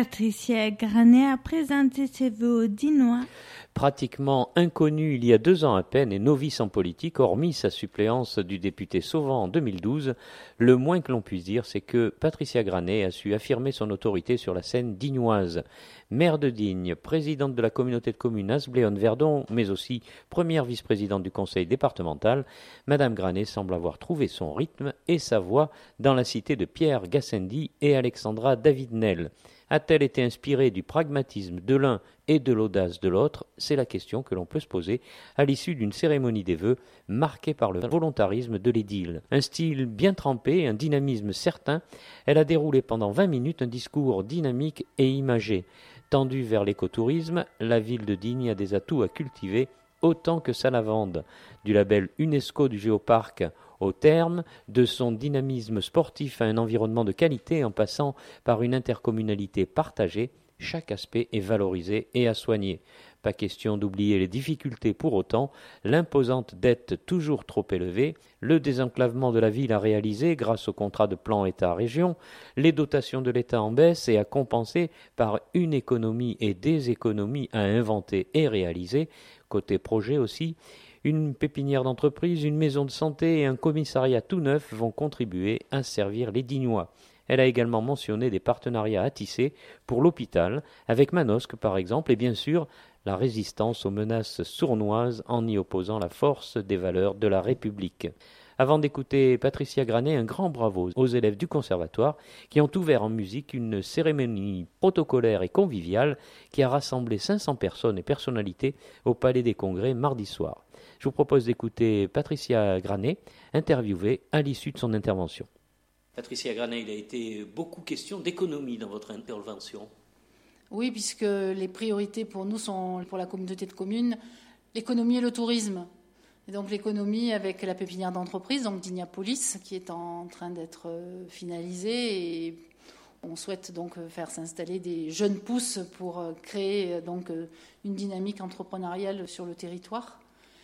Patricia Granet a présenté ses vœux aux Dinois. Pratiquement inconnu il y a 2 ans à peine et novice en politique, hormis sa suppléance du député Sauvant en 2012, le moins que l'on puisse dire, c'est que Patricia Granet a su affirmer son autorité sur la scène dignoise. Maire de Digne, présidente de la communauté de communes Asbléon-Verdon, mais aussi première vice-présidente du conseil départemental, Madame Granet semble avoir trouvé son rythme et sa voix dans la cité de Pierre Gassendi et Alexandra David-Nel. A-t-elle été inspirée du pragmatisme de l'un et de l'audace de l'autre? C'est la question que l'on peut se poser à l'issue d'une cérémonie des vœux marquée par le volontarisme de l'édile. Un style bien trempé, un dynamisme certain, elle a déroulé pendant 20 minutes un discours dynamique et imagé. Tendue vers l'écotourisme, la ville de Digne a des atouts à cultiver autant que sa lavande. Du label UNESCO du géoparc au terme de son dynamisme sportif à un environnement de qualité en passant par une intercommunalité partagée, chaque aspect est valorisé et à soigner. Pas question d'oublier les difficultés pour autant, l'imposante dette toujours trop élevée, le désenclavement de la ville à réaliser grâce au contrat de plan État-région, les dotations de l'État en baisse et à compenser par une économie et des économies à inventer et réaliser, côté projet aussi. Une pépinière d'entreprise, une maison de santé et un commissariat tout neuf vont contribuer à servir les Dignois. Elle a également mentionné des partenariats à tisser pour l'hôpital, avec Manosque par exemple, et bien sûr la résistance aux menaces sournoises en y opposant la force des valeurs de la République. Avant d'écouter Patricia Granet, un grand bravo aux élèves du conservatoire qui ont ouvert en musique une cérémonie protocolaire et conviviale qui a rassemblé 500 personnes et personnalités au Palais des Congrès mardi soir. Je vous propose d'écouter Patricia Granet, interviewée à l'issue de son intervention. Patricia Granet, il a été beaucoup question d'économie dans votre intervention. Oui, puisque les priorités pour nous sont, pour la communauté de communes, l'économie et le tourisme. Et donc l'économie avec la pépinière d'entreprise, donc Dignapolis, qui est en train d'être finalisée. Et on souhaite donc faire s'installer des jeunes pousses pour créer donc une dynamique entrepreneuriale sur le territoire.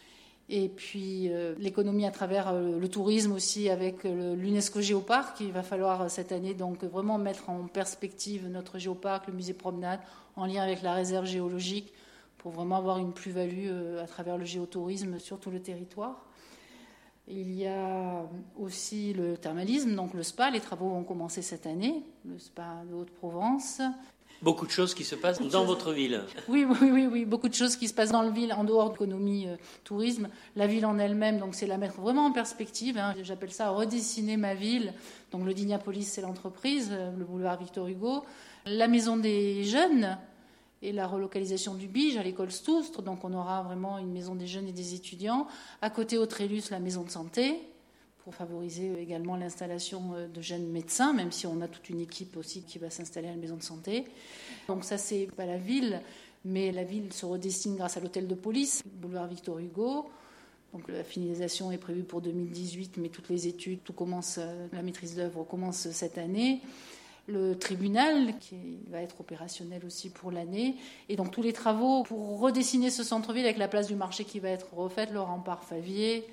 Et puis l'économie à travers le tourisme aussi avec l'UNESCO Géoparc. Il va falloir cette année donc vraiment mettre en perspective notre géoparc, le musée promenade, en lien avec la réserve géologique, pour vraiment avoir une plus-value à travers le géotourisme sur tout le territoire. Il y a aussi le thermalisme, donc le spa. Les travaux vont commencer cette année, le spa de Haute-Provence. Beaucoup de choses qui se passent dans votre ville. Oui, beaucoup de choses qui se passent dans la ville, en dehors de l'économie tourisme. La ville en elle-même, donc c'est la mettre vraiment en perspective. J'appelle ça redessiner ma ville. Donc le Dignapolis, c'est l'entreprise, le boulevard Victor Hugo. La maison des jeunes et la relocalisation du Bige à l'école Stoustre. Donc on aura vraiment une maison des jeunes et des étudiants. À côté, au Trélus, la maison de santé, pour favoriser également l'installation de jeunes médecins, même si on a toute une équipe aussi qui va s'installer à la maison de santé. Donc ça, c'est pas la ville, mais la ville se redessine grâce à l'hôtel de police, boulevard Victor Hugo. Donc la finalisation est prévue pour 2018, mais toutes les études, tout commence, la maîtrise d'œuvre commence cette année. Le tribunal, qui va être opérationnel aussi pour l'année. Et donc tous les travaux pour redessiner ce centre-ville avec la place du marché qui va être refaite, le rempart Favier.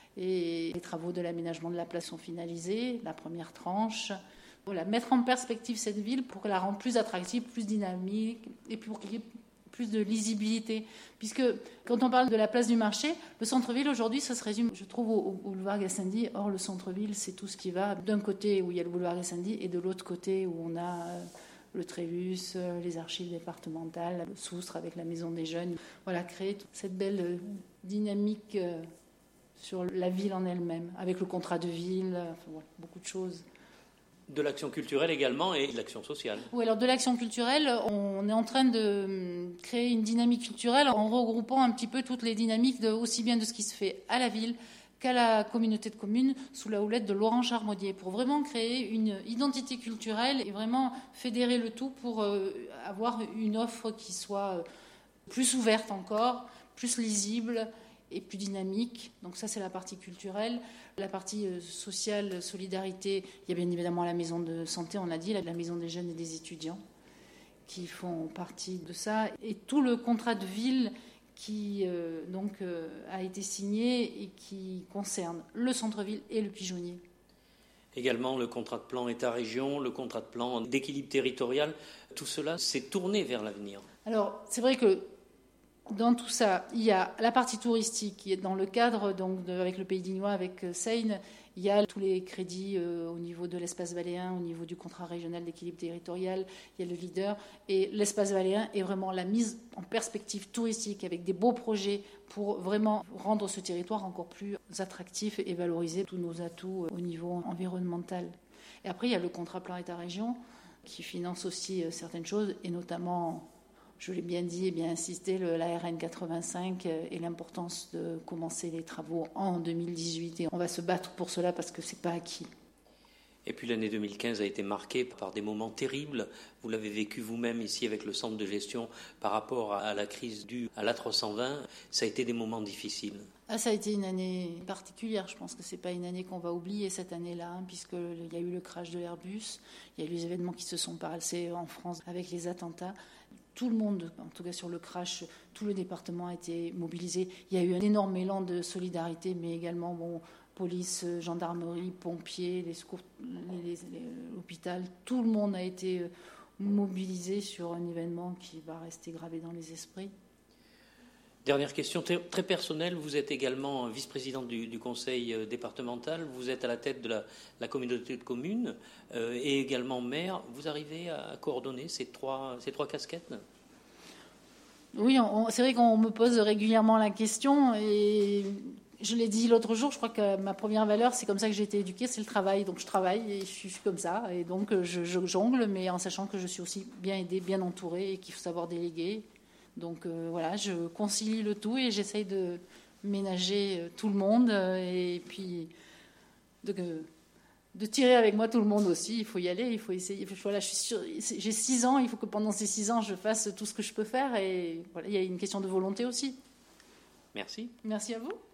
Et les travaux de l'aménagement de la place sont finalisés, la première tranche. Voilà, mettre en perspective cette ville pour la rendre plus attractive, plus dynamique et pour qu'il y ait plus de lisibilité. Puisque quand on parle de la place du marché, le centre-ville aujourd'hui, ça se résume, je trouve, au boulevard Gassendi. Or, le centre-ville, c'est tout ce qui va d'un côté où il y a le boulevard Gassendi et de l'autre côté où on a le Trélus, les archives départementales, le Soustre avec la maison des jeunes. Voilà, créer toute cette belle dynamique sur la ville en elle-même, avec le contrat de ville, enfin, voilà, beaucoup de choses. De l'action culturelle également et de l'action sociale. Oui, alors de l'action culturelle, on est en train de créer une dynamique culturelle en regroupant un petit peu toutes les dynamiques, aussi bien de ce qui se fait à la ville qu'à la communauté de communes, sous la houlette de Laurent Charmaudier, pour vraiment créer une identité culturelle et vraiment fédérer le tout pour avoir une offre qui soit plus ouverte encore, plus lisible et plus dynamique. Donc ça, c'est la partie culturelle. La partie sociale, solidarité, il y a bien évidemment la maison de santé, on a dit, la maison des jeunes et des étudiants qui font partie de ça. Et tout le contrat de ville qui a été signé et qui concerne le centre-ville et le pigeonnier. Également le contrat de plan État-région, le contrat de plan d'équilibre territorial, tout cela s'est tourné vers l'avenir. Alors, c'est vrai que dans tout ça, il y a la partie touristique qui est dans le cadre, donc, avec le Pays d'Ignois, avec Seine, il y a tous les crédits au niveau de l'espace valléen, au niveau du contrat régional d'équilibre territorial, il y a le leader. Et l'espace valléen est vraiment la mise en perspective touristique avec des beaux projets pour vraiment rendre ce territoire encore plus attractif et valoriser tous nos atouts au niveau environnemental. Et après, il y a le contrat plan État-région qui finance aussi certaines choses, et notamment, je l'ai bien dit et bien insisté, la RN 85 et l'importance de commencer les travaux en 2018. Et on va se battre pour cela parce que ce n'est pas acquis. Et puis l'année 2015 a été marquée par des moments terribles. Vous l'avez vécu vous-même ici avec le centre de gestion par rapport à la crise due à l'A320. Ça a été des moments difficiles. Ça a été une année particulière. Je pense que ce n'est pas une année qu'on va oublier cette année-là, puisqu'il y a eu le crash de l'Airbus, il y a eu les événements qui se sont passés en France avec les attentats. Tout le monde, en tout cas sur le crash, tout le département a été mobilisé. Il y a eu un énorme élan de solidarité, mais également police, gendarmerie, pompiers, les secours, l'hôpital. Tout le monde a été mobilisé sur un événement qui va rester gravé dans les esprits. Dernière question très personnelle. Vous êtes également vice-présidente du conseil départemental. Vous êtes à la tête de la communauté de communes et également maire. Vous arrivez à coordonner ces trois casquettes ? Oui, c'est vrai qu'on me pose régulièrement la question. Et je l'ai dit l'autre jour, je crois que ma première valeur, c'est comme ça que j'ai été éduquée, c'est le travail. Donc je travaille et je suis comme ça. Et donc je jongle, mais en sachant que je suis aussi bien aidée, bien entourée et qu'il faut savoir déléguer. Donc voilà, je concilie le tout et j'essaye de ménager tout le monde et puis de tirer avec moi tout le monde aussi. Il faut y aller, il faut essayer. Voilà, je suis sûre, j'ai 6 ans, il faut que pendant ces 6 ans, je fasse tout ce que je peux faire. Et voilà, il y a une question de volonté aussi. Merci. Merci à vous.